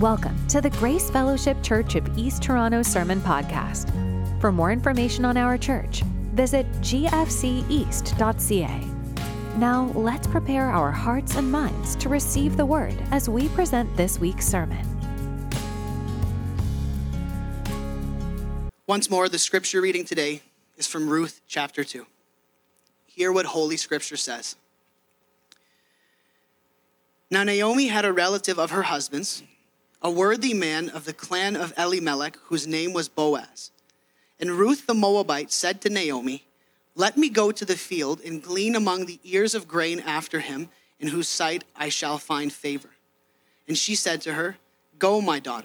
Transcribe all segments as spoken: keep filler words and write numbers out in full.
Welcome to the Grace Fellowship Church of East Toronto Sermon Podcast. For more information on our church, visit g f c east dot c a. Now, let's prepare our hearts and minds to receive the word as we present this week's sermon. Once more, the scripture reading today is from Ruth chapter two. Hear what Holy Scripture says. Now Naomi had a relative of her husband's, a worthy man of the clan of Elimelech, whose name was Boaz. And Ruth the Moabite said to Naomi, "Let me go to the field and glean among the ears of grain after him, in whose sight I shall find favor." And she said to her, "Go, my daughter."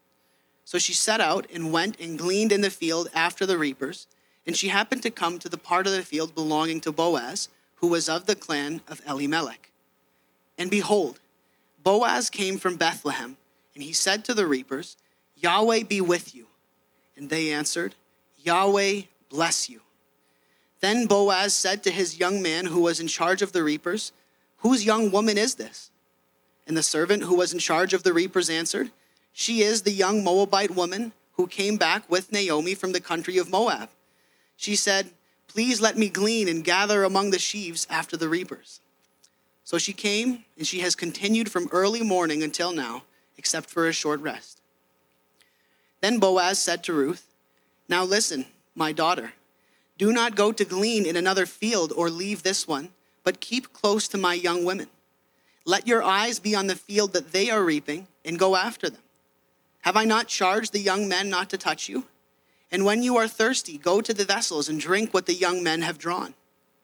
So she set out and went and gleaned in the field after the reapers. And she happened to come to the part of the field belonging to Boaz, who was of the clan of Elimelech. And behold, Boaz came from Bethlehem, and he said to the reapers, "Yahweh be with you." And they answered, "Yahweh bless you." Then Boaz said to his young man who was in charge of the reapers, "Whose young woman is this?" And the servant who was in charge of the reapers answered, "She is the young Moabite woman who came back with Naomi from the country of Moab." She said, "Please let me glean and gather among the sheaves after the reapers." So she came, and she has continued from early morning until now, except for a short rest. Then Boaz said to Ruth, "Now listen, my daughter, do not go to glean in another field or leave this one, but keep close to my young women. Let your eyes be on the field that they are reaping, and go after them. Have I not charged the young men not to touch you? And when you are thirsty, go to the vessels and drink what the young men have drawn."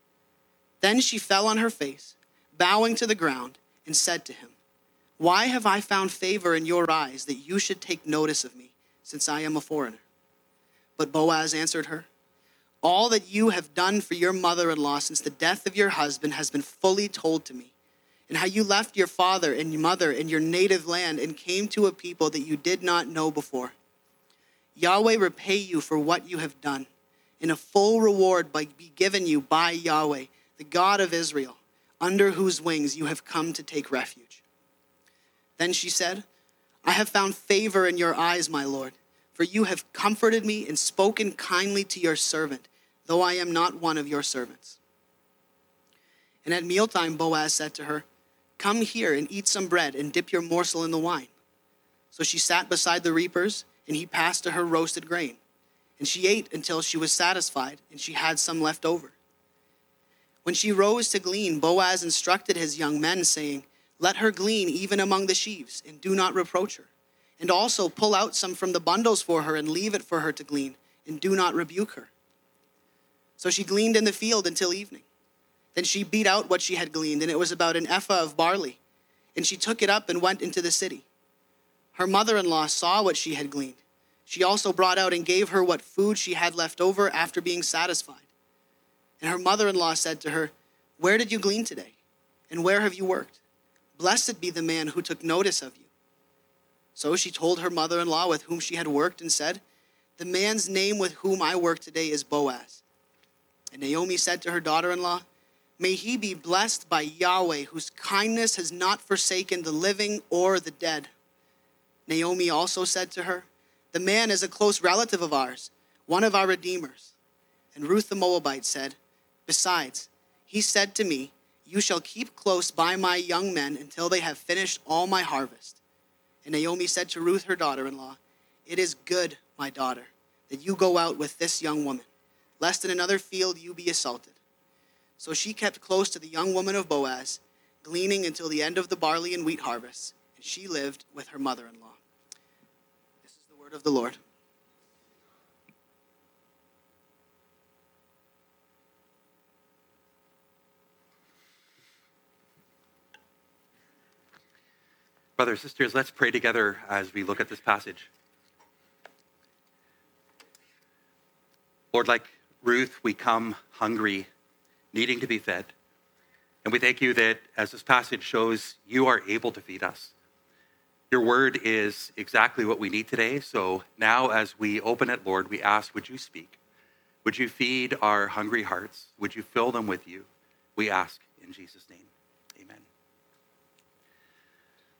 Then she fell on her face, bowing to the ground, and said to him, "Why have I found favor in your eyes that you should take notice of me, since I am a foreigner?" But Boaz answered her, "All that you have done for your mother-in-law since the death of your husband has been fully told to me, and how you left your father and your mother and your native land and came to a people that you did not know before. Yahweh repay you for what you have done, and a full reward be given you by Yahweh, the God of Israel, under whose wings you have come to take refuge." Then she said, "I have found favor in your eyes, my lord, for you have comforted me and spoken kindly to your servant, though I am not one of your servants." And at mealtime Boaz said to her, "Come here and eat some bread and dip your morsel in the wine." So she sat beside the reapers, and he passed to her roasted grain. And she ate until she was satisfied, and she had some left over. When she rose to glean, Boaz instructed his young men, saying, "Let her glean even among the sheaves, and do not reproach her. And also pull out some from the bundles for her, and leave it for her to glean, and do not rebuke her." So she gleaned in the field until evening. Then she beat out what she had gleaned, and it was about an ephah of barley. And she took it up and went into the city. Her mother-in-law saw what she had gleaned. She also brought out and gave her what food she had left over after being satisfied. And her mother-in-law said to her, "Where did you glean today? And where have you worked? Blessed be the man who took notice of you." So she told her mother-in-law with whom she had worked and said, "The man's name with whom I work today is Boaz." And Naomi said to her daughter-in-law, "May he be blessed by Yahweh, whose kindness has not forsaken the living or the dead." Naomi also said to her, "The man is a close relative of ours, one of our redeemers." And Ruth the Moabite said, "Besides, he said to me, 'You shall keep close by my young men until they have finished all my harvest.'" And Naomi said to Ruth her daughter-in-law, "It is good, my daughter, that you go out with this young woman, lest in another field you be assaulted." So she kept close to the young woman of Boaz, gleaning until the end of the barley and wheat harvest, and she lived with her mother-in-law. This is the word of the Lord. Brothers, sisters, let's pray together as we look at this passage. Lord, like Ruth, we come hungry, needing to be fed. And we thank you that, as this passage shows, you are able to feed us. Your word is exactly what we need today. So now as we open it, Lord, we ask, would you speak? Would you feed our hungry hearts? Would you fill them with you? We ask in Jesus' name. Amen.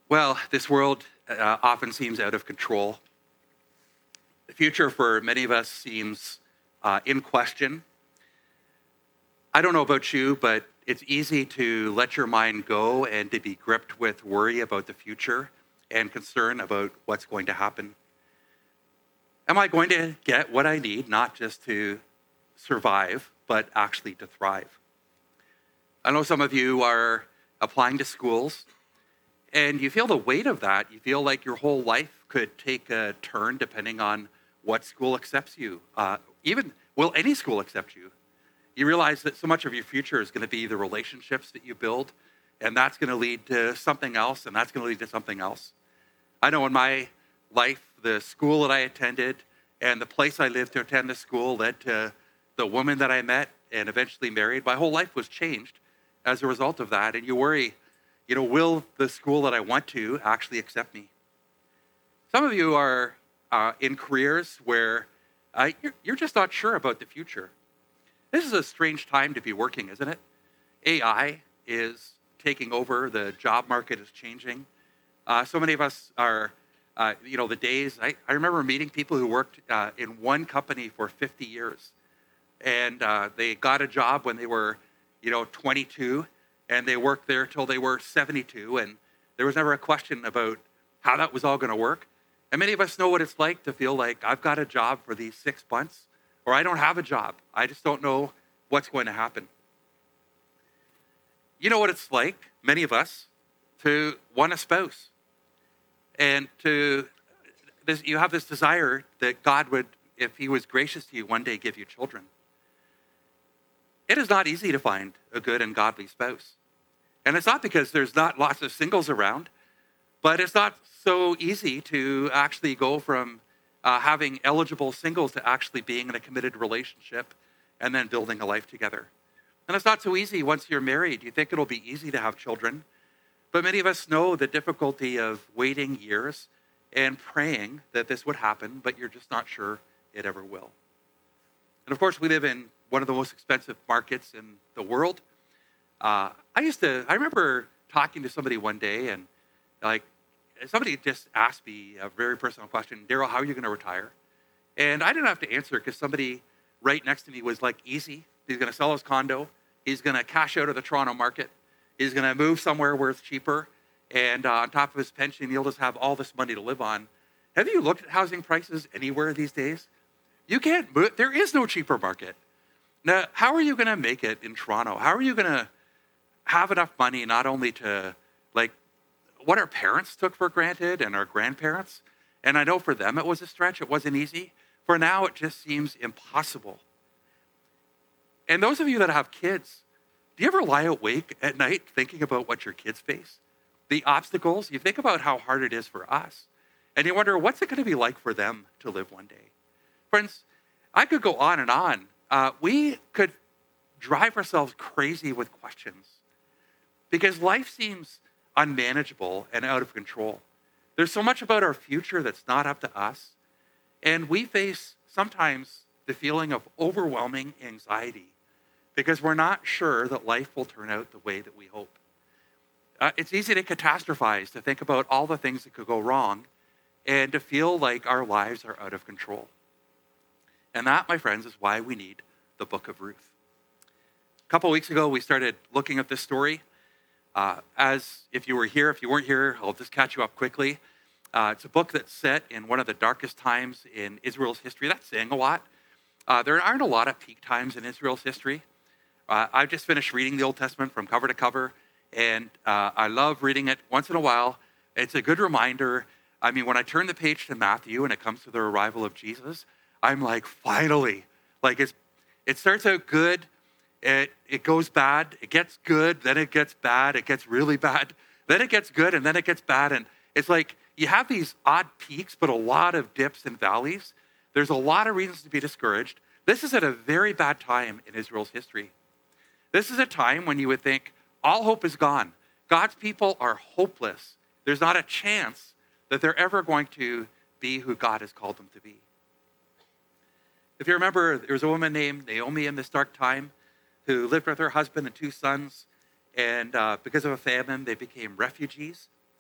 Well, this world uh, often seems out of control. The future for many of us seems uh, in question. I don't know about you, but it's easy to let your mind go and to be gripped with worry about the future and concern about what's going to happen. Am I going to get what I need, not just to survive, but actually to thrive? I know some of you are applying to schools, and you feel the weight of that. You feel like your whole life could take a turn depending on what school accepts you. Uh, even, will any school accept you? You realize that so much of your future is going to be the relationships that you build, and that's going to lead to something else, and that's going to lead to something else. I know in my life, the school that I attended and the place I lived to attend the school led to the woman that I met and eventually married. My whole life was changed as a result of that. And you worry, you know, will the school that I went to actually accept me? Some of you are uh, in careers where uh, you're, you're just not sure about the future. This is a strange time to be working, isn't it? A I is taking over. The job market is changing. Uh, so many of us are, uh, you know, the days, I, I remember meeting people who worked uh, in one company for fifty years. And uh, they got a job when they were, you know, twenty-two, and they worked there till they were seventy-two. And there was never a question about how that was all going to work. And many of us know what it's like to feel like I've got a job for these six months, or I don't have a job. I just don't know what's going to happen. You know what it's like, many of us, to want a spouse. And to this, you have this desire that God would, if he was gracious to you, one day give you children. It is not easy to find a good and godly spouse. And it's not because there's not lots of singles around, but it's not so easy to actually go from uh, having eligible singles to actually being in a committed relationship and then building a life together. And it's not so easy once you're married. You think it'll be easy to have children. But many of us know the difficulty of waiting years and praying that this would happen, but you're just not sure it ever will. And of course, we live in one of the most expensive markets in the world. Uh, I used to, I remember talking to somebody one day, and like, somebody just asked me a very personal question, Daryl, how are you going to retire? And I didn't have to answer because somebody right next to me was like, easy. He's going to sell his condo. He's going to cash out of the Toronto market. He's going to move somewhere where it's cheaper. And uh, on top of his pension, he'll just have all this money to live on. Have you looked at housing prices anywhere these days? You can't move. There is no cheaper market. Now, how are you going to make it in Toronto? How are you going to have enough money not only to, like, what our parents took for granted and our grandparents? And I know for them it was a stretch. It wasn't easy. For now, it just seems impossible. And those of you that have kids, do you ever lie awake at night thinking about what your kids face? The obstacles? You think about how hard it is for us. And you wonder, what's it going to be like for them to live one day? Friends, I could go on and on. Uh, we could drive ourselves crazy with questions because life seems unmanageable and out of control. There's so much about our future that's not up to us. And we face sometimes the feeling of overwhelming anxiety because we're not sure that life will turn out the way that we hope. Uh, it's easy to catastrophize, to think about all the things that could go wrong, and to feel like our lives are out of control. And that, my friends, is why we need the book of Ruth. A couple weeks ago, we started looking at this story. Uh, as if you were here, if you weren't here, I'll just catch you up quickly. Uh, it's a book that's set in one of the darkest times in Israel's history. That's saying a lot. Uh, there aren't a lot of peak times in Israel's history. Uh, I've just finished reading the Old Testament from cover to cover, and uh, I love reading it once in a while. It's a good reminder. I mean, when I turn the page to Matthew and it comes to the arrival of Jesus, I'm like, finally. Like, it's, it starts out good, it, it goes bad, it gets good, then it gets bad, it gets really bad, then it gets good, and then it gets bad. And it's like you have these odd peaks, but a lot of dips and valleys. There's a lot of reasons to be discouraged. This is at a very bad time in Israel's history. This is a time when you would think all hope is gone. God's people are hopeless. There's not a chance that they're ever going to be who God has called them to be. If you remember, there was a woman named Naomi in this dark time who lived with her husband and two sons. And uh, because of a famine, they became refugees.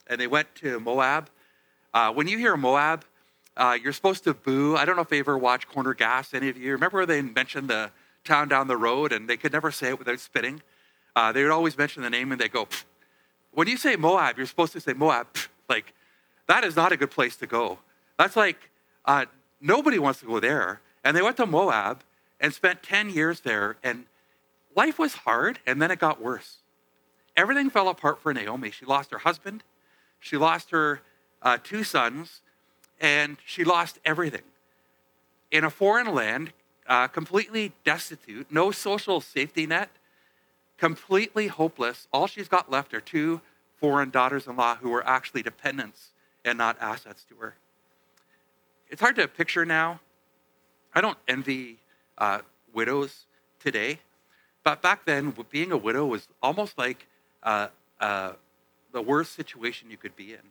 and they went to Moab. Uh, when you hear Moab, uh, you're supposed to boo. I don't know if you ever watched Corner Gas, any of you. Remember where they mentioned the town down the road and they could never say it without spitting? Uh, they would always mention the name and they go, pfft. When you say Moab, you're supposed to say Moab. Pfft. Like, that is not a good place to go. That's like, uh, nobody wants to go there. And they went to Moab and spent ten years there, and life was hard, and then it got worse. Everything fell apart for Naomi. She lost her husband, she lost her uh, two sons, and she lost everything. In a foreign land, uh, completely destitute, no social safety net, completely hopeless. All she's got left are two foreign daughters-in-law who were actually dependents and not assets to her. It's hard to picture now. I don't envy uh, widows today, but back then, being a widow was almost like uh, uh, the worst situation you could be in.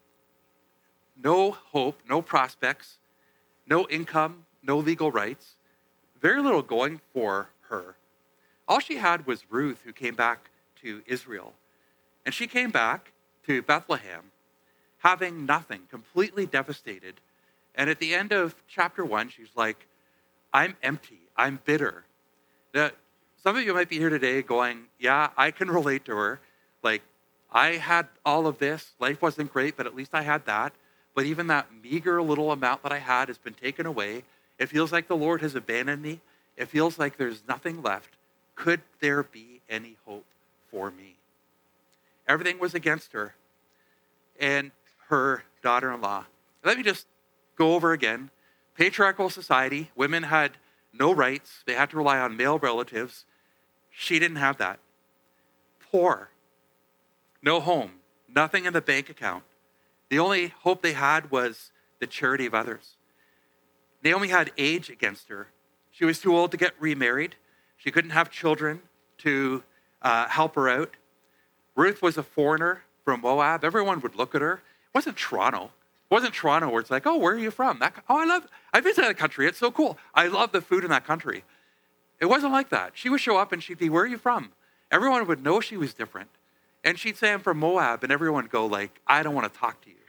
No hope, no prospects, no income, no legal rights, very little going for her. All she had was Ruth, who came back to Israel. And she came back to Bethlehem having nothing, completely devastated. And at the end of chapter one, she's like, I'm empty, I'm bitter. Now, some of you might be here today going, yeah, I can relate to her. Like, I had all of this. Life wasn't great, but at least I had that. But even that meager little amount that I had has been taken away. It feels like the Lord has abandoned me. It feels like there's nothing left. Could there be any hope for me? Everything was against her and her daughter-in-law. Let me just go over again. Patriarchal society, women had no rights. They had to rely on male relatives. She didn't have that. Poor, no home, nothing in the bank account. The only hope they had was the charity of others. Naomi had age against her. She was too old to get remarried. She couldn't have children to uh, help her out. Ruth was a foreigner from Moab. Everyone would look at her. It wasn't Toronto. It wasn't Toronto where it's like, oh, where are you from? That, oh, I love, I visited that country. It's so cool. I love the food in that country. It wasn't like that. She would show up and she'd be, where are you from? Everyone would know she was different. And she'd say, I'm from Moab. And everyone would go like, I don't want to talk to you.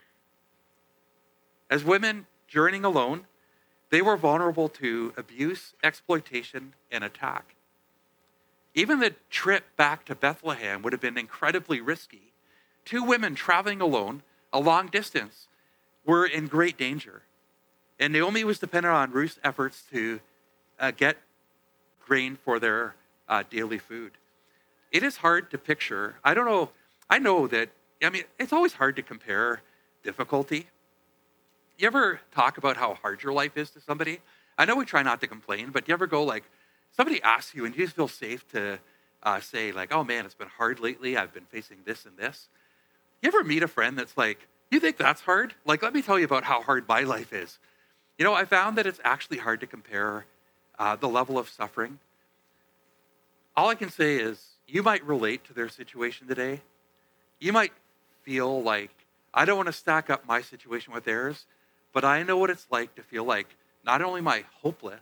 As women journeying alone, they were vulnerable to abuse, exploitation, and attack. Even the trip back to Bethlehem would have been incredibly risky. Two women traveling alone a long distance were in great danger. And Naomi was dependent on Ruth's efforts to uh, get grain for their uh, daily food. It is hard to picture. I don't know. I know that, I mean, it's always hard to compare difficulty. You ever talk about how hard your life is to somebody? I know we try not to complain, but you ever go like, somebody asks you and you just feel safe to uh, say like, oh man, it's been hard lately. I've been facing this and this. You ever meet a friend that's like, you think that's hard? Like, let me tell you about how hard my life is. You know, I found that it's actually hard to compare uh, the level of suffering. All I can say is you might relate to their situation today. You might feel like, I don't want to stack up my situation with theirs, but I know what it's like to feel like not only am I hopeless,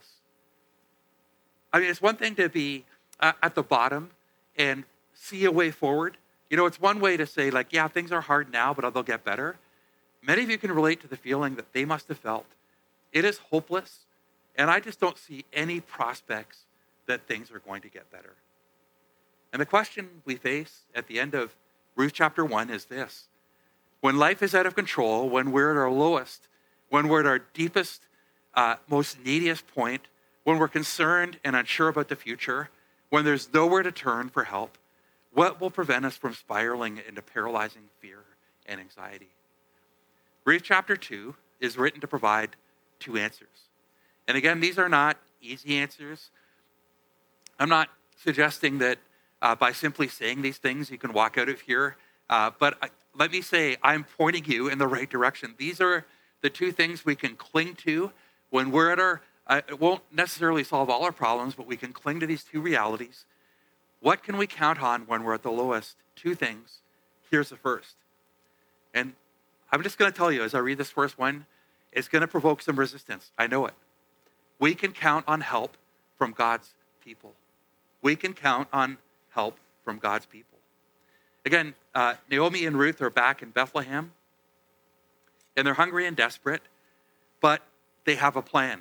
I mean, it's one thing to be uh, at the bottom and see a way forward. You know, it's one way to say like, yeah, things are hard now, but they'll get better. Many of you can relate to the feeling that they must have felt. It is hopeless, and I just don't see any prospects that things are going to get better. And the question we face at the end of Ruth chapter one is this. When life is out of control, when we're at our lowest, when we're at our deepest, uh, most neediest point, when we're concerned and unsure about the future, when there's nowhere to turn for help, what will prevent us from spiraling into paralyzing fear and anxiety? Ruth chapter two is written to provide two answers. And again, these are not easy answers. I'm not suggesting that uh, by simply saying these things, you can walk out of here. Uh, but I, let me say, I'm pointing you in the right direction. These are the two things we can cling to when we're at our, uh, it won't necessarily solve all our problems, but we can cling to these two realities. What can we count on when we're at the lowest? Two things. Here's the first. And I'm just going to tell you, as I read this first one, it's going to provoke some resistance. I know it. We can count on help from God's people. We can count on help from God's people. Again, uh, Naomi and Ruth are back in Bethlehem, and they're hungry and desperate, but they have a plan.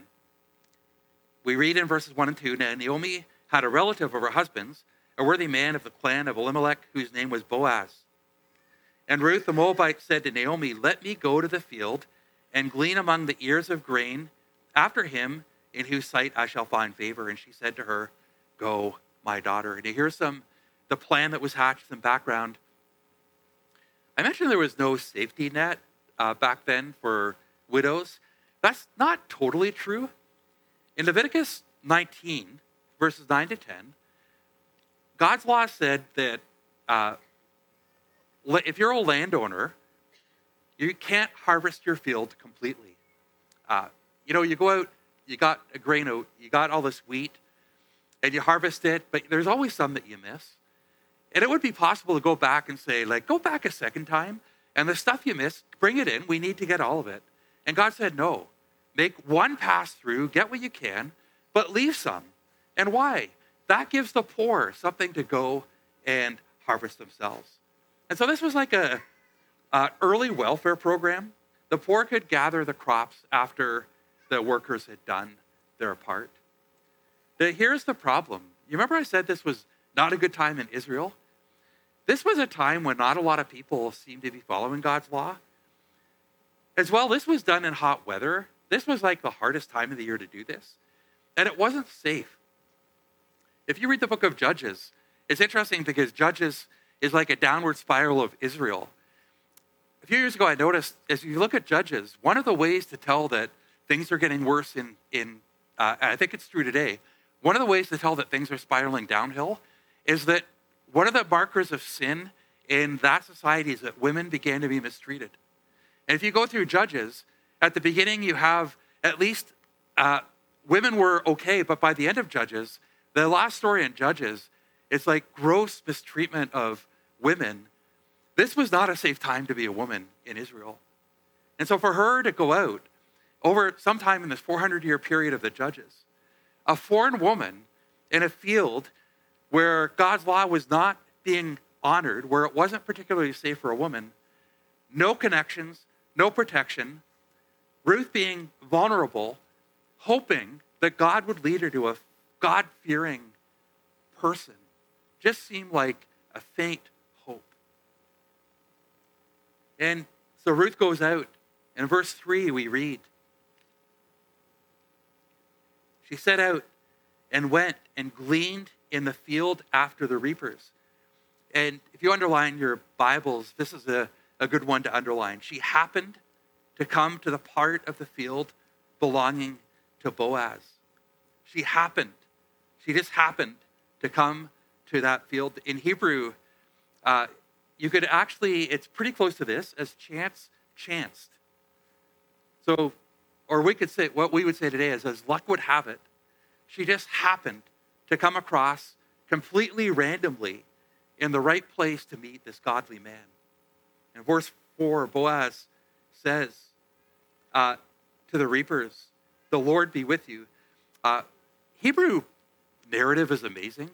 We read in verses one and two, now Naomi had a relative of her husband's, a worthy man of the clan of Elimelech, whose name was Boaz. And Ruth the Moabite said to Naomi, let me go to the field and glean among the ears of grain after him in whose sight I shall find favor. And she said to her, go, my daughter. And here's some, the plan that was hatched in background. I mentioned there was no safety net uh, back then for widows. That's not totally true. In Leviticus nineteen, verses nine to ten, God's law said that uh, if you're a landowner, you can't harvest your field completely. Uh, you know, you go out, you got a grain out, you got all this wheat, and you harvest it, but there's always some that you miss. And it would be possible to go back and say, like, go back a second time, and the stuff you missed, bring it in. We need to get all of it. And God said, no. Make one pass through, get what you can, but leave some. And why? That gives the poor something to go and harvest themselves. And so this was like a, a early welfare program. The poor could gather the crops after the workers had done their part. But here's the problem. You remember I said this was not a good time in Israel? This was a time when not a lot of people seemed to be following God's law. As well, this was done in hot weather. This was like the hardest time of the year to do this. And it wasn't safe. If you read the book of Judges, it's interesting because Judges is like a downward spiral of Israel. A few years ago, I noticed as you look at Judges, one of the ways to tell that things are getting worse in, in uh, and I think it's true today, one of the ways to tell that things are spiraling downhill is that one of the markers of sin in that society is that women began to be mistreated. And if you go through Judges, at the beginning you have at least uh, women were okay, but by the end of Judges, the last story in Judges, it's like gross mistreatment of women. This was not a safe time to be a woman in Israel. And so for her to go out over sometime in this four hundred year period of the Judges, a foreign woman in a field where God's law was not being honored, where it wasn't particularly safe for a woman, no connections, no protection, Ruth being vulnerable, hoping that God would lead her to a God-fearing person, just seemed like a faint hope. And so Ruth goes out. In verse three, we read, she set out and went and gleaned in the field after the reapers. And if you underline your Bibles, this is a, a good one to underline. She happened to come to the part of the field belonging to Boaz. She happened. She just happened to come to that field. In Hebrew, uh, you could actually, it's pretty close to this, as chance chanced. So, or we could say, what we would say today is, as luck would have it, she just happened to come across completely randomly in the right place to meet this godly man. In verse four, Boaz says uh, to the reapers, the Lord be with you. Uh, Hebrew narrative is amazing.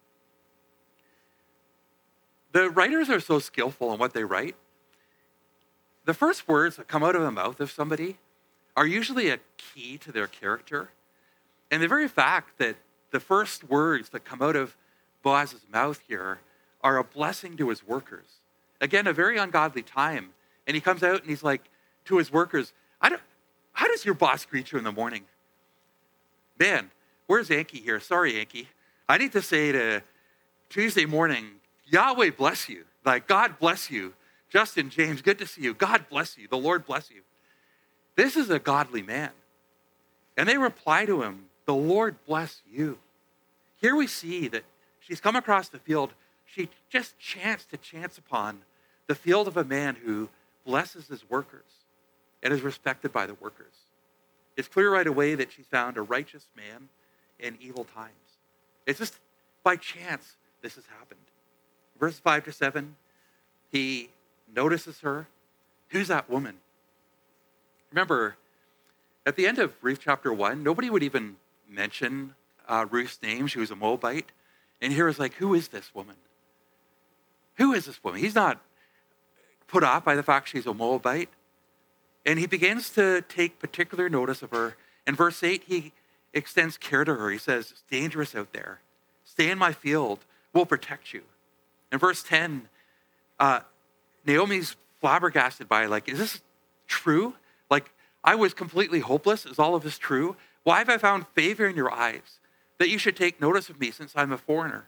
The writers are so skillful in what they write. The first words that come out of the mouth of somebody are usually a key to their character. And the very fact that the first words that come out of Boaz's mouth here are a blessing to his workers. Again, a very ungodly time. And he comes out and he's like to his workers, I don't, how does your boss greet you in the morning? Man, where's Yankee here? Sorry, Yankee. I need to say to Tuesday morning, Yahweh bless you. Like, God bless you. Justin, James, good to see you. God bless you. The Lord bless you. This is a godly man. And they reply to him, the Lord bless you. Here we see that she's come across the field. She just chanced to chance upon the field of a man who blesses his workers and is respected by the workers. It's clear right away that she's found a righteous man in evil times. It's just by chance this has happened. Verses five to seven, he notices her. Who's that woman? Remember, at the end of Ruth chapter one, nobody would even mention uh, Ruth's name. She was a Moabite. And here is like, who is this woman? who is this woman? He's not put off by the fact she's a Moabite. And he begins to take particular notice of her. In verse eight, he extends care to her. He says, it's dangerous out there. Stay in my field. We'll protect you. In verse ten, uh, Naomi's flabbergasted by, like, is this true? Like, I was completely hopeless. Is all of this true? Why have I found favor in your eyes that you should take notice of me since I'm a foreigner?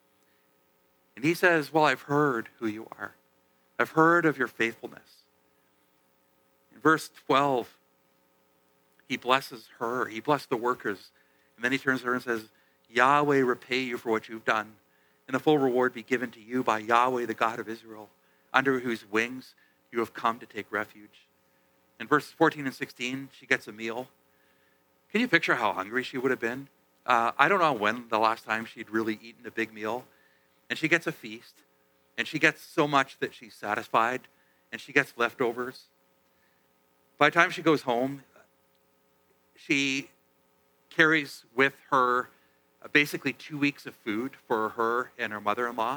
And he says, well, I've heard who you are. I've heard of your faithfulness. In verse twelve, he blesses her. He blessed the workers. And then he turns to her and says, Yahweh repay you for what you've done, and the full reward be given to you by Yahweh, the God of Israel, under whose wings you have come to take refuge. In verses fourteen and sixteen, she gets a meal. Can you picture how hungry she would have been? Uh, I don't know when the last time she'd really eaten a big meal. And she gets a feast. And she gets so much that she's satisfied. And she gets leftovers. By the time she goes home, she carries with her basically two weeks of food for her and her mother-in-law.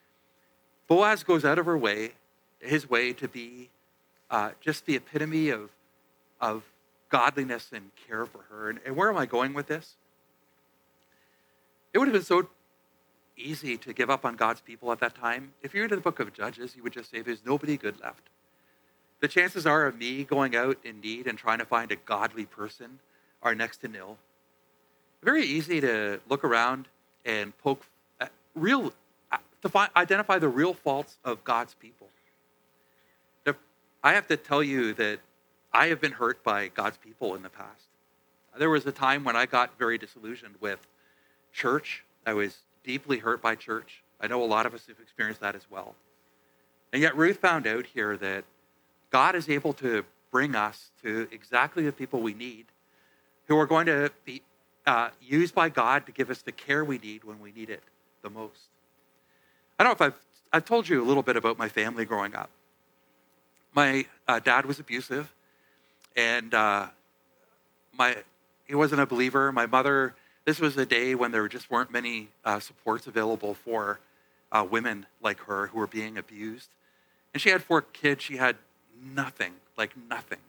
Boaz goes out of her way, his way to be uh, just the epitome of, of godliness and care for her. And, and where am I going with this? It would have been so easy to give up on God's people at that time. If you read the book of Judges, you would just say, there's nobody good left. The chances are of me going out in need and trying to find a godly person are next to nil. Very easy to look around and poke at real, to find, identify the real faults of God's people. Now, I have to tell you that I have been hurt by God's people in the past. There was a time when I got very disillusioned with church. I was deeply hurt by church. I know a lot of us have experienced that as well. And yet Ruth found out here that God is able to bring us to exactly the people we need, who are going to be uh, used by God to give us the care we need when we need it the most. I don't know if I've, I've told you a little bit about my family growing up. My uh, dad was abusive, and uh, my he wasn't a believer. My mother, this was a day when there just weren't many uh, supports available for uh, women like her who were being abused. And she had four kids. She had nothing, like nothing.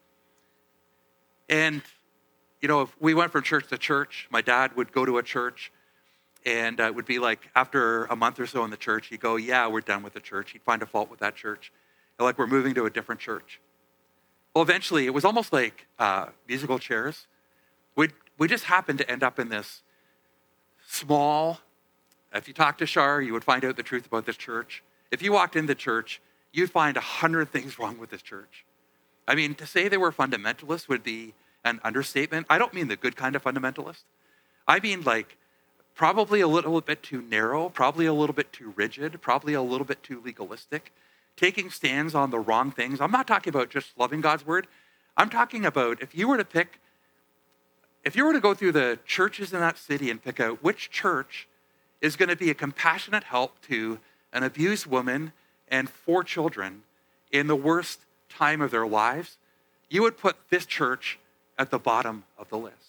And, you know, if we went from church to church, my dad would go to a church, and uh, it would be like after a month or so in the church, he'd go, yeah, we're done with the church. He'd find a fault with that church. And like, we're moving to a different church. Well, eventually, it was almost like uh, musical chairs. We'd, we just happened to end up in this small, if you talk to Shar, you would find out the truth about this church. If you walked into church, you'd find a hundred things wrong with this church. I mean, to say they were fundamentalists would be an understatement. I don't mean the good kind of fundamentalist. I mean like probably a little bit too narrow, probably a little bit too rigid, probably a little bit too legalistic, taking stands on the wrong things. I'm not talking about just loving God's word. I'm talking about if you were to pick, if you were to go through the churches in that city and pick out which church is going to be a compassionate help to an abused woman and four children in the worst time of their lives, you would put this church at the bottom of the list.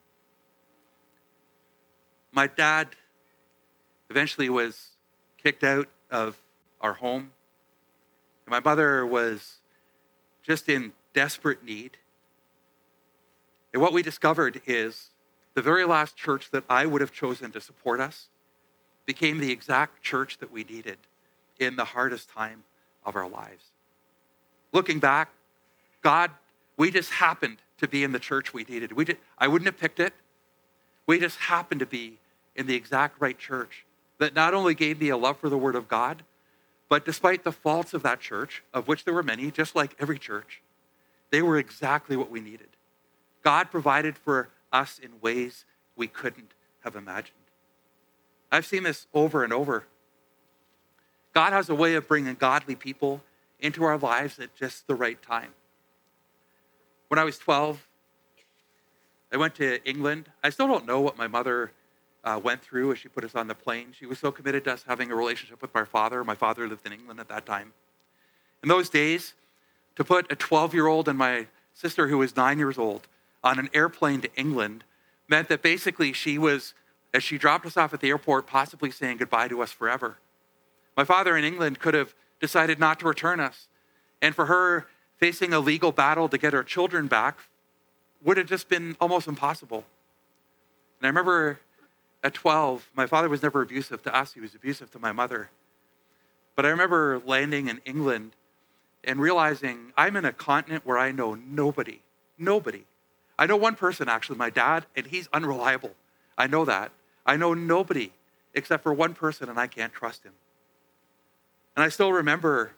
My dad eventually was kicked out of our home. And my mother was just in desperate need. And what we discovered is the very last church that I would have chosen to support us became the exact church that we needed in the hardest time of our lives. Looking back, God, we just happened to be in the church we needed. We did, I wouldn't have picked it. We just happened to be in the exact right church that not only gave me a love for the Word of God, but despite the faults of that church, of which there were many, just like every church, they were exactly what we needed. God provided for us in ways we couldn't have imagined. I've seen this over and over. God has a way of bringing godly people into our lives at just the right time. When I was twelve, I went to England. I still don't know what my mother uh, went through as she put us on the plane. She was so committed to us having a relationship with my father. My father lived in England at that time. In those days, to put a twelve-year-old and my sister, who was nine years old, on an airplane to England meant that basically she was, as she dropped us off at the airport, possibly saying goodbye to us forever. My father in England could have decided not to return us. And for her, facing a legal battle to get her children back would have just been almost impossible. And I remember at twelve, my father was never abusive to us. He was abusive to my mother. But I remember landing in England and realizing I'm in a continent where I know nobody, nobody. I know one person, actually, my dad, and he's unreliable. I know that. I know nobody except for one person, and I can't trust him. And I still remember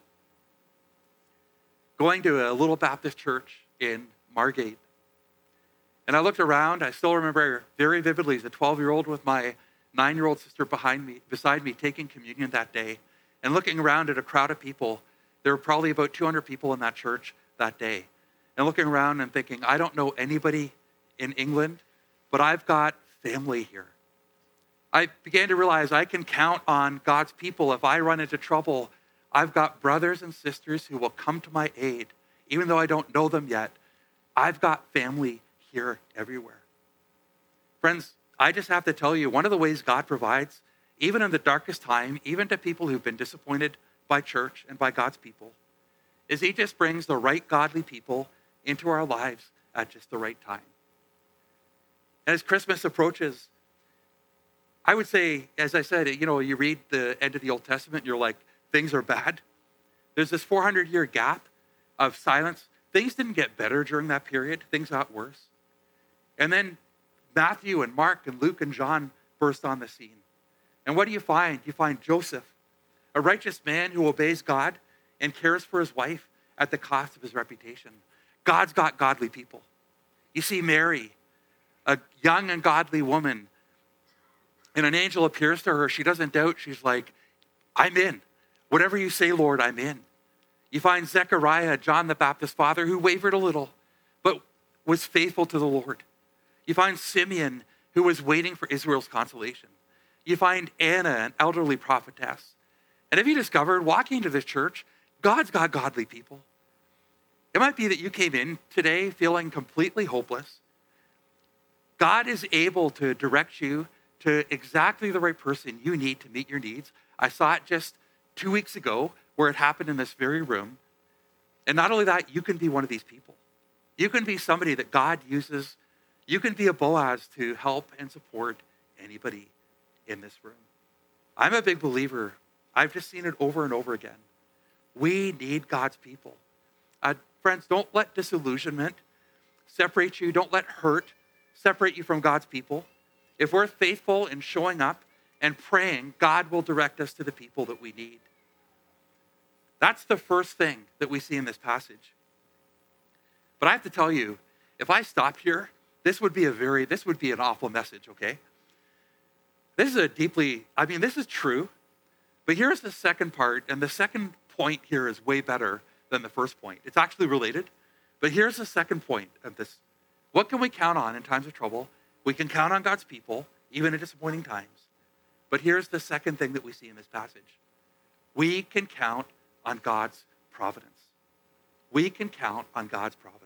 going to a little Baptist church in Margate. And I looked around. I still remember very vividly as a twelve-year-old with my nine-year-old sister behind me, beside me, taking communion that day, and looking around at a crowd of people. There were probably about two hundred people in that church that day. And looking around and thinking, I don't know anybody in England, but I've got family here. I began to realize I can count on God's people. If I run into trouble, I've got brothers and sisters who will come to my aid. Even though I don't know them yet, I've got family here everywhere. Friends, I just have to tell you, one of the ways God provides, even in the darkest time, even to people who've been disappointed by church and by God's people, is he just brings the right godly people into our lives at just the right time. And as Christmas approaches, I would say, as I said, you know, you read the end of the Old Testament, you're like, things are bad. There's this four hundred year gap of silence. Things didn't get better during that period. Things got worse. And then Matthew and Mark and Luke and John burst on the scene. And what do you find? You find Joseph, a righteous man who obeys God and cares for his wife at the cost of his reputation. God's got godly people. You see Mary, a young and godly woman, and an angel appears to her. She doesn't doubt. She's like, I'm in. Whatever you say, Lord, I'm in. You find Zechariah, John the Baptist's father, who wavered a little, but was faithful to the Lord. You find Simeon, who was waiting for Israel's consolation. You find Anna, an elderly prophetess. And have you discovered, walking into this church, God's got godly people. It might be that you came in today feeling completely hopeless. God is able to direct you to exactly the right person you need to meet your needs. I saw it just two weeks ago where it happened in this very room. And not only that, you can be one of these people. You can be somebody that God uses. You can be a Boaz to help and support anybody in this room. I'm a big believer. I've just seen it over and over again. We need God's people. Uh, friends, don't let disillusionment separate you. Don't let hurt separate you from God's people. If we're faithful in showing up and praying, God will direct us to the people that we need. That's the first thing that we see in this passage. But I have to tell you, if I stopped here, this would be a very, this would be an awful message, okay? This is a deeply, I mean, this is true, but here's the second part, and the second point here is way better than the first point. It's actually related, but here's the second point of this. What can we count on in times of trouble? We can count on God's people, even in disappointing times. But here's the second thing that we see in this passage. We can count on God's providence. We can count on God's providence.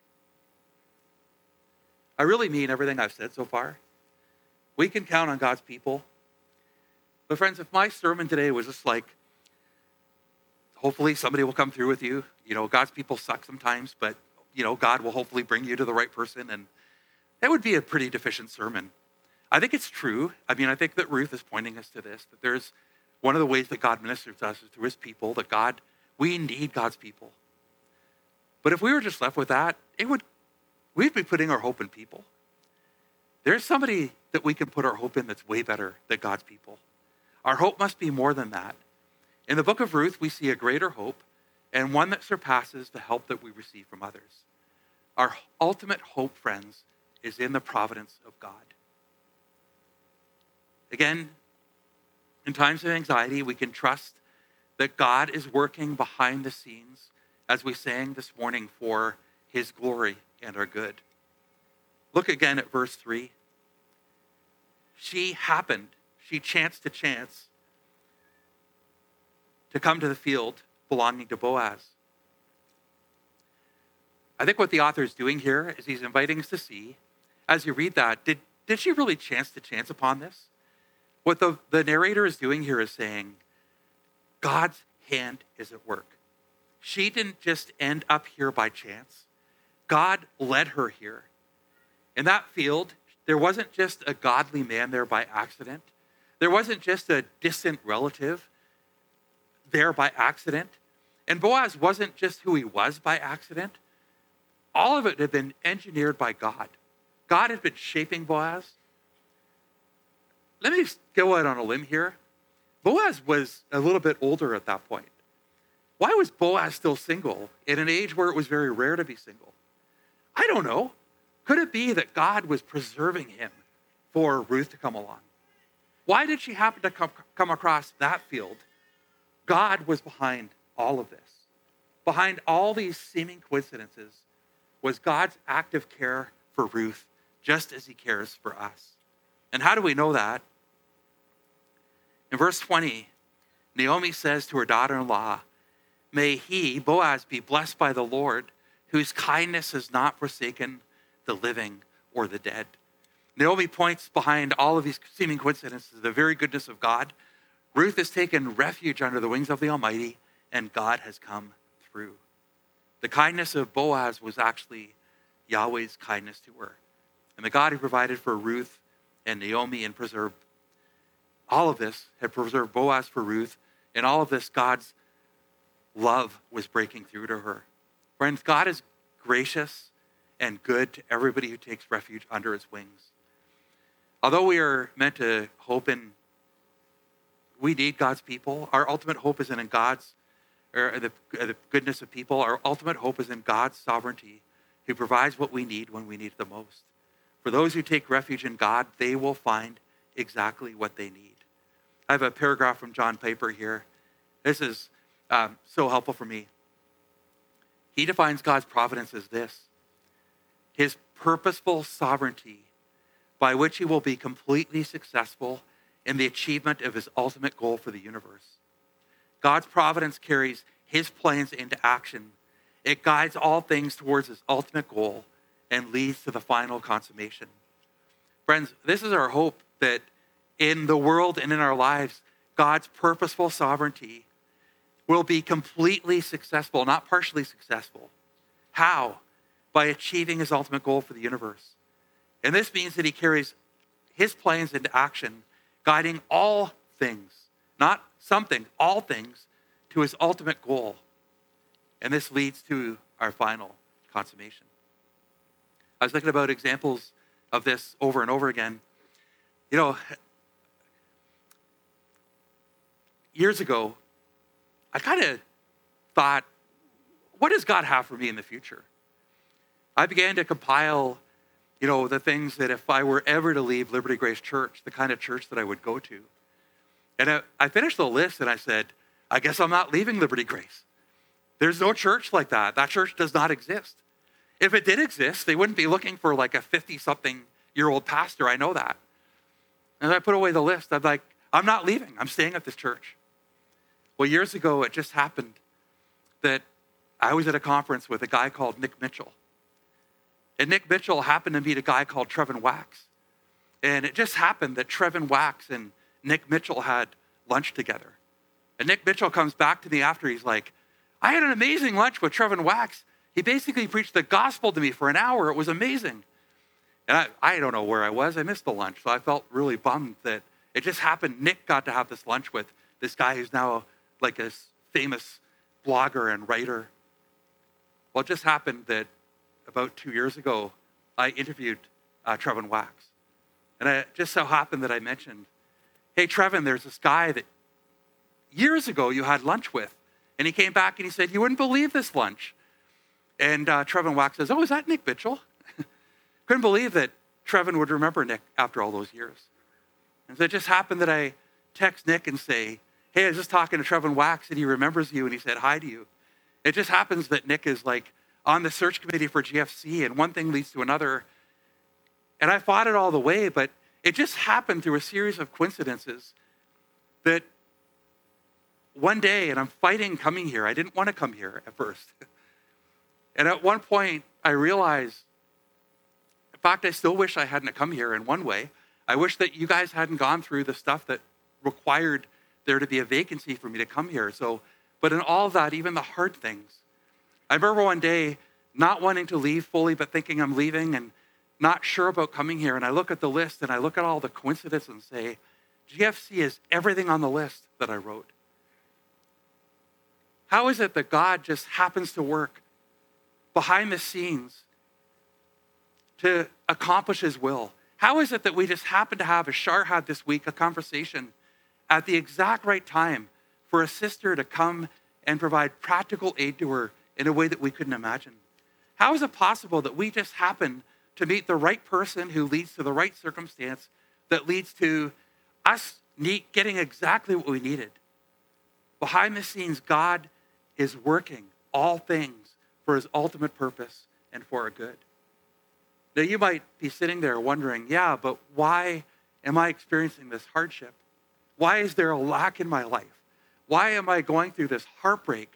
I really mean everything I've said so far. We can count on God's people. But friends, if my sermon today was just like, hopefully somebody will come through with you. You know, God's people suck sometimes, but, you know, God will hopefully bring you to the right person. And that would be a pretty deficient sermon. I think it's true. I mean, I think that Ruth is pointing us to this, that there's one of the ways that God ministers to us is through his people, that God, we need God's people. But if we were just left with that, it would, we'd be putting our hope in people. There's somebody that we can put our hope in that's way better than God's people. Our hope must be more than that. In the book of Ruth, we see a greater hope and one that surpasses the help that we receive from others. Our ultimate hope, friends, is in the providence of God. Again, in times of anxiety, we can trust that God is working behind the scenes, as we sang this morning, for his glory and our good. Look again at verse three. She happened, she chanced to chance to come to the field belonging to Boaz. I think what the author is doing here is he's inviting us to see, as you read that, did, did she really chance to chance upon this? What the, the narrator is doing here is saying, God's hand is at work. She didn't just end up here by chance. God led her here. In that field, there wasn't just a godly man there by accident. There wasn't just a distant relative there by accident. And Boaz wasn't just who he was by accident. All of it had been engineered by God. God had been shaping Boaz. Let me just go out on a limb here. Boaz was a little bit older at that point. Why was Boaz still single in an age where it was very rare to be single? I don't know. Could it be that God was preserving him for Ruth to come along? Why did she happen to come, come across that field? God was behind all of this. Behind all these seeming coincidences was God's active care for Ruth, just as he cares for us. And how do we know that? In verse twenty, Naomi says to her daughter-in-law, "May he, Boaz, be blessed by the Lord, whose kindness has not forsaken the living or the dead." Naomi points behind all of these seeming coincidences to the very goodness of God. Ruth has taken refuge under the wings of the Almighty, and God has come through. The kindness of Boaz was actually Yahweh's kindness to her. And the God who provided for Ruth and Naomi and preserved all of this, had preserved Boaz for Ruth, and all of this, God's love was breaking through to her. Friends, God is gracious and good to everybody who takes refuge under his wings. Although we are meant to hope in, we need God's people. Our ultimate hope isn't in God's, or the, the goodness of people. Our ultimate hope is in God's sovereignty, who provides what we need when we need it the most. For those who take refuge in God, they will find exactly what they need. I have a paragraph from John Piper here. This is um, so helpful for me. He defines God's providence as this: his purposeful sovereignty by which he will be completely successful in the achievement of his ultimate goal for the universe. God's providence carries his plans into action. It guides all things towards his ultimate goal and leads to the final consummation. Friends, this is our hope, that in the world and in our lives, God's purposeful sovereignty will be completely successful, not partially successful. How? By achieving his ultimate goal for the universe. And this means that he carries his plans into action, guiding all things, not some things, all things, to his ultimate goal. And this leads to our final consummation. I was thinking about examples of this over and over again. You know, years ago, I kind of thought, what does God have for me in the future? I began to compile, you know, the things that if I were ever to leave Liberty Grace Church, the kind of church that I would go to. And I, I finished the list and I said, I guess I'm not leaving Liberty Grace. There's no church like that. That church does not exist. If it did exist, they wouldn't be looking for like a fifty-something-year-old pastor. I know that. And I put away the list. I'm like, I'm not leaving. I'm staying at this church. Well, years ago, it just happened that I was at a conference with a guy called Nick Mitchell. And Nick Mitchell happened to meet a guy called Trevin Wax. And it just happened that Trevin Wax and Nick Mitchell had lunch together. And Nick Mitchell comes back to me after. He's like, I had an amazing lunch with Trevin Wax. He basically preached the gospel to me for an hour. It was amazing. And I, I don't know where I was. I missed the lunch. So I felt really bummed that it just happened. Nick got to have this lunch with this guy who's now like a famous blogger and writer. Well, it just happened that about two years ago, I interviewed uh, Trevin Wax. And it just so happened that I mentioned, hey, Trevin, there's this guy that years ago you had lunch with. And he came back and he said, you wouldn't believe this lunch. And uh, Trevin Wax says, oh, is that Nick Mitchell? Couldn't believe that Trevin would remember Nick after all those years. And so it just happened that I text Nick and say, hey, I was just talking to Trevin Wax and he remembers you and he said hi to you. It just happens that Nick is like on the search committee for G F C and one thing leads to another. And I fought it all the way, but it just happened through a series of coincidences that one day, and I'm fighting coming here. I didn't want to come here at first. And at one point, I realized, in fact, I still wish I hadn't come here in one way. I wish that you guys hadn't gone through the stuff that required there to be a vacancy for me to come here. So, but in all that, even the hard things, I remember one day not wanting to leave fully, but thinking I'm leaving and not sure about coming here. And I look at the list and I look at all the coincidences and say, G F C is everything on the list that I wrote. How is it that God just happens to work behind the scenes to accomplish his will? How is it that we just happen to have, as Shar had this week, a conversation at the exact right time for a sister to come and provide practical aid to her in a way that we couldn't imagine? How is it possible that we just happen to meet the right person who leads to the right circumstance that leads to us need, getting exactly what we needed? Behind the scenes, God is working all things for his ultimate purpose and for our good. Now, you might be sitting there wondering, yeah, but why am I experiencing this hardship? Why is there a lack in my life? Why am I going through this heartbreak?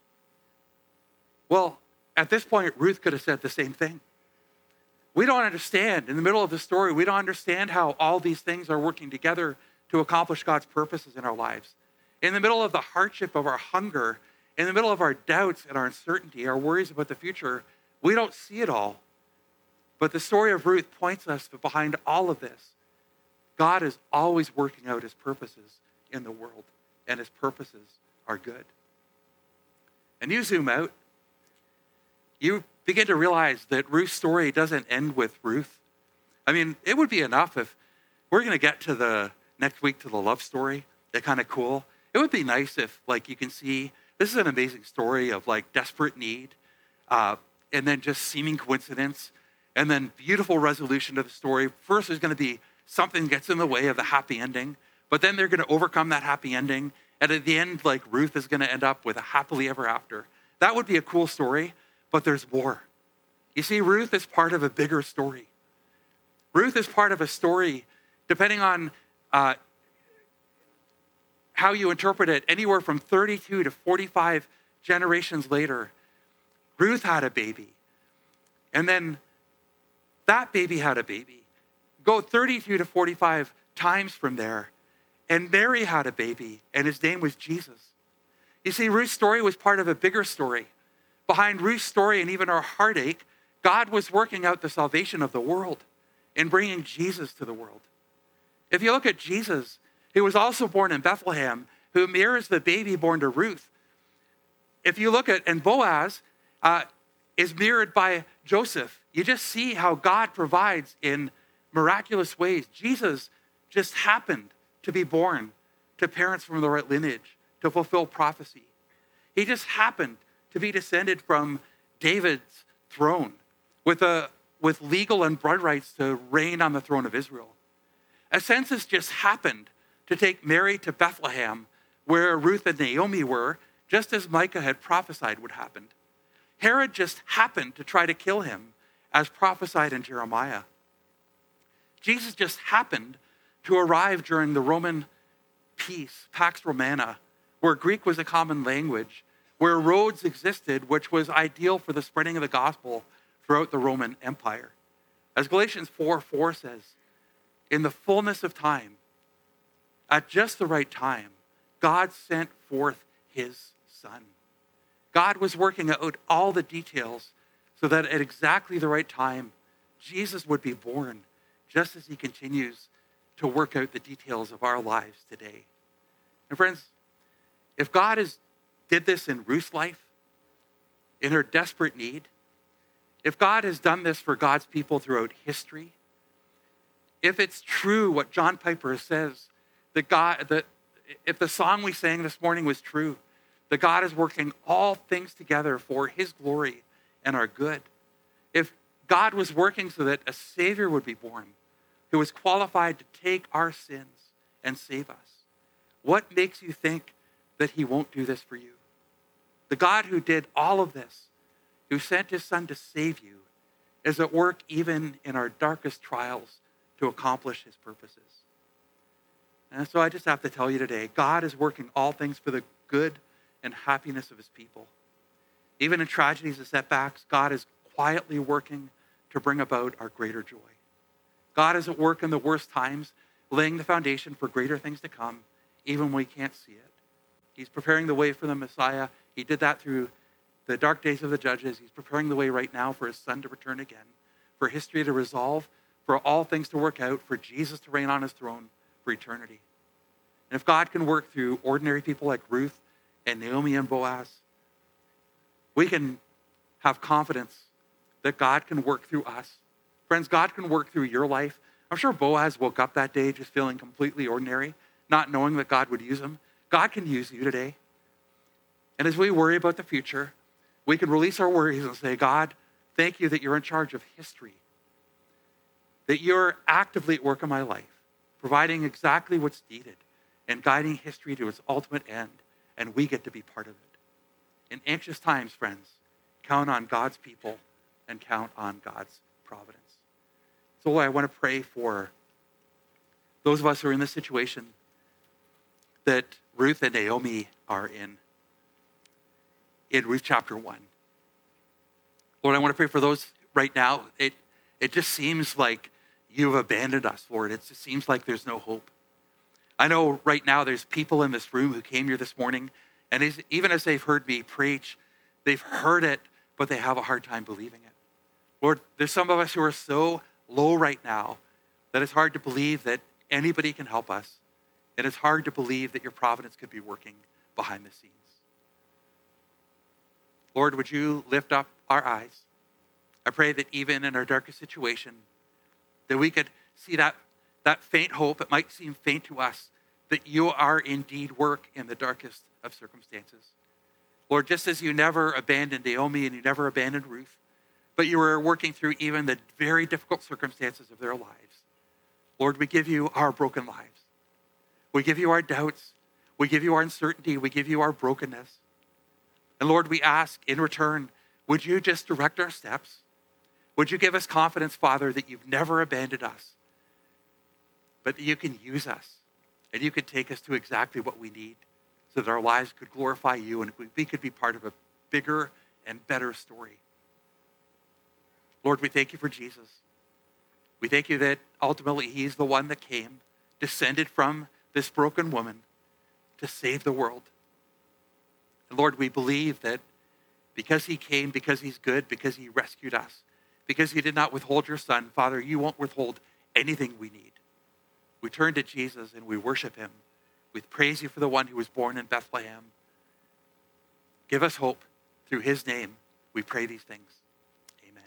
Well, at this point, Ruth could have said the same thing. We don't understand. In the middle of the story, we don't understand how all these things are working together to accomplish God's purposes in our lives. In the middle of the hardship of our hunger, in the middle of our doubts and our uncertainty, our worries about the future, we don't see it all. But the story of Ruth points us that behind all of this, God is always working out his purposes in the world, and his purposes are good. And you zoom out, you begin to realize that Ruth's story doesn't end with Ruth. I mean, it would be enough if we're going to get to the next week to the love story. They're kind of cool. It would be nice if, like, you can see this is an amazing story of like desperate need, uh, and then just seeming coincidence, and then beautiful resolution to the story. First, there's going to be something gets in the way of the happy ending, but then they're going to overcome that happy ending. And at the end, like Ruth is going to end up with a happily ever after. That would be a cool story, but there's more. You see, Ruth is part of a bigger story. Ruth is part of a story, depending on uh, how you interpret it, anywhere from thirty-two to forty-five generations later, Ruth had a baby. And then that baby had a baby. Go thirty-two to forty-five times from there, and Mary had a baby, and his name was Jesus. You see, Ruth's story was part of a bigger story. Behind Ruth's story and even our heartache, God was working out the salvation of the world and bringing Jesus to the world. If you look at Jesus, he was also born in Bethlehem, who mirrors the baby born to Ruth. If you look at, and Boaz uh, is mirrored by Joseph. You just see how God provides in miraculous ways. Jesus just happened to be born to parents from the right lineage to fulfill prophecy. He just happened to be descended from David's throne with, a, with legal and blood rights to reign on the throne of Israel. A census just happened to take Mary to Bethlehem, where Ruth and Naomi were, just as Micah had prophesied would happen. Herod just happened to try to kill him, as prophesied in Jeremiah. Jesus just happened to arrive during the Roman peace, Pax Romana, where Greek was a common language, where roads existed, which was ideal for the spreading of the gospel throughout the Roman Empire. As Galatians four four says, in the fullness of time, at just the right time, God sent forth his son. God was working out all the details so that at exactly the right time, Jesus would be born, just as he continues to work out the details of our lives today. And friends, if God has did this in Ruth's life, in her desperate need, if God has done this for God's people throughout history, if it's true what John Piper says, that God, that if the song we sang this morning was true, that God is working all things together for his glory and our good. If God was working so that a Savior would be born who was qualified to take our sins and save us, what makes you think that he won't do this for you? The God who did all of this, who sent his son to save you, is at work even in our darkest trials to accomplish his purposes. And so I just have to tell you today, God is working all things for the good and happiness of his people. Even in tragedies and setbacks, God is quietly working to bring about our greater joy. God is at work in the worst times, laying the foundation for greater things to come, even when we can't see it. He's preparing the way for the Messiah. He did that through the dark days of the judges. He's preparing the way right now for his son to return again, for history to resolve, for all things to work out, for Jesus to reign on his throne for eternity. And if God can work through ordinary people like Ruth and Naomi and Boaz, we can have confidence that God can work through us. Friends, God can work through your life. I'm sure Boaz woke up that day just feeling completely ordinary, not knowing that God would use him. God can use you today. And as we worry about the future, we can release our worries and say, God, thank you that you're in charge of history, that you're actively at work in my life, providing exactly what's needed and guiding history to its ultimate end, and we get to be part of it. In anxious times, friends, count on God's people and count on God's providence. So I want to pray for those of us who are in this situation that Ruth and Naomi are in, in Ruth chapter one. Lord, I want to pray for those right now. It, it just seems like you've abandoned us, Lord. It just seems like there's no hope. I know right now there's people in this room who came here this morning, and as, even as they've heard me preach, they've heard it, but they have a hard time believing it. Lord, there's some of us who are so low right now that it's hard to believe that anybody can help us. And it's hard to believe that your providence could be working behind the scenes. Lord, would you lift up our eyes? I pray that even in our darkest situation, that we could see that, that faint hope. It might seem faint to us, that you are indeed work in the darkest of circumstances. Lord, just as you never abandoned Naomi and you never abandoned Ruth, but you were working through even the very difficult circumstances of their lives. Lord, we give you our broken lives. We give you our doubts. We give you our uncertainty. We give you our brokenness. And Lord, we ask in return, would you just direct our steps? Would you give us confidence, Father, that you've never abandoned us, but that you can use us and you could take us to exactly what we need so that our lives could glorify you and we could be part of a bigger and better story. Lord, we thank you for Jesus. We thank you that ultimately he's the one that came, descended from this broken woman to save the world. And Lord, we believe that because he came, because he's good, because he rescued us, because he did not withhold your son, Father, you won't withhold anything we need. We turn to Jesus and we worship him. We praise you for the one who was born in Bethlehem. Give us hope through his name. We pray these things. Amen.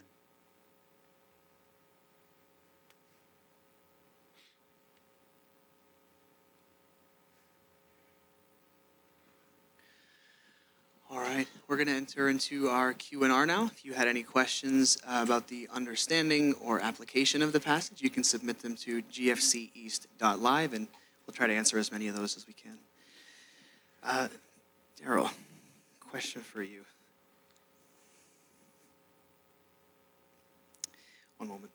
All right, we're going to enter into our Q and R now. If you had any questions uh, about the understanding or application of the passage, you can submit them to g f c east dot live, and we'll try to answer as many of those as we can. Uh, Daryl, question for you. One moment.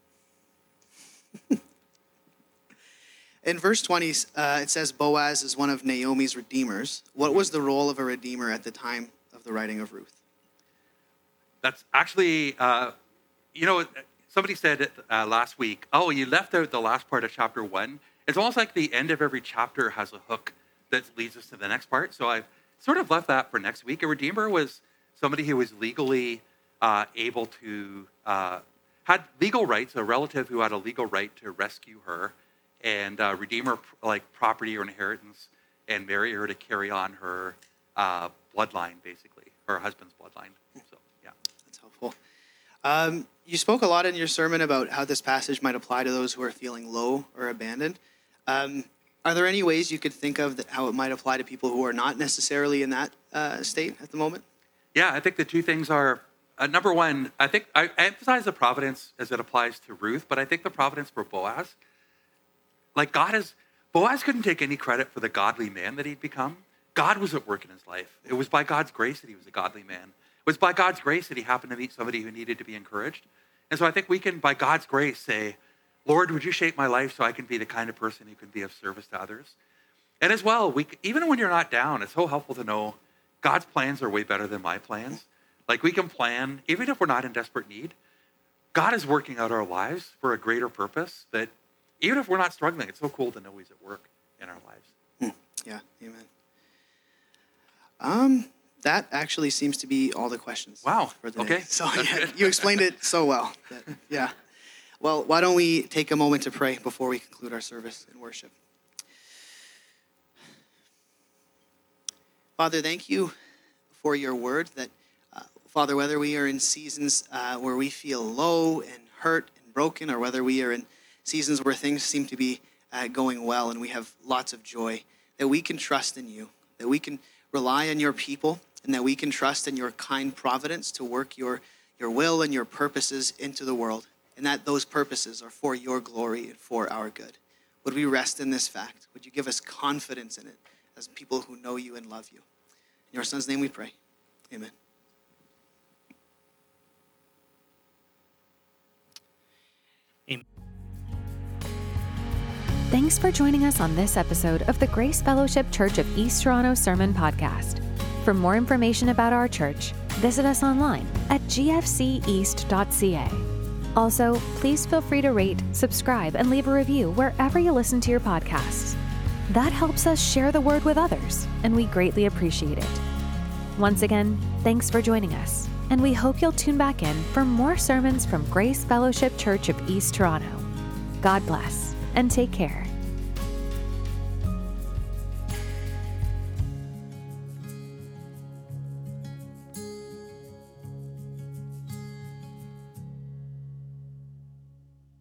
In verse twenty, uh, it says Boaz is one of Naomi's redeemers. What was the role of a redeemer at the time of the writing of Ruth? That's actually, uh, you know, somebody said uh, last week, oh, you left out the last part of chapter one. It's almost like the end of every chapter has a hook that leads us to the next part. So I've sort of left that for next week. A redeemer was somebody who was legally uh, able to, uh, had legal rights, a relative who had a legal right to rescue her and uh, redeem her like property or inheritance and marry her to carry on her uh, bloodline, basically, her husband's bloodline. So, yeah. That's helpful. Um, you spoke a lot in your sermon about how this passage might apply to those who are feeling low or abandoned. Um, are there any ways you could think of that, how it might apply to people who are not necessarily in that uh, state at the moment? Yeah, I think the two things are, uh, number one, I think I emphasize the providence as it applies to Ruth, but I think the providence for Boaz, like God is, Boaz couldn't take any credit for the godly man that he'd become. God was at work in his life. It was by God's grace that he was a godly man. It was by God's grace that he happened to meet somebody who needed to be encouraged. And so I think we can, by God's grace, say, Lord, would you shape my life so I can be the kind of person who can be of service to others? And as well, we, even when you're not down, it's so helpful to know God's plans are way better than my plans. Like we can plan, even if we're not in desperate need, God is working out our lives for a greater purpose that even if we're not struggling, it's so cool to know he's at work in our lives. Yeah, amen. Um, that actually seems to be all the questions. Wow, For today. okay. So That's yeah, good. you explained it so well. that- yeah. Well, why don't we take a moment to pray before we conclude our service and worship? Father, thank you for your word that, uh, Father, whether we are in seasons uh, where we feel low and hurt and broken, or whether we are in seasons where things seem to be uh, going well and we have lots of joy, that we can trust in you, that we can rely on your people, and that we can trust in your kind providence to work your, your will and your purposes into the world, and that those purposes are for your glory and for our good. Would we rest in this fact? Would you give us confidence in it as people who know you and love you? In your son's name we pray. Amen. Thanks for joining us on this episode of the Grace Fellowship Church of East Toronto Sermon Podcast. For more information about our church, visit us online at g f c east dot c a. Also, please feel free to rate, subscribe, and leave a review wherever you listen to your podcasts. That helps us share the word with others, and we greatly appreciate it. Once again, thanks for joining us, and we hope you'll tune back in for more sermons from Grace Fellowship Church of East Toronto. God bless, and take care.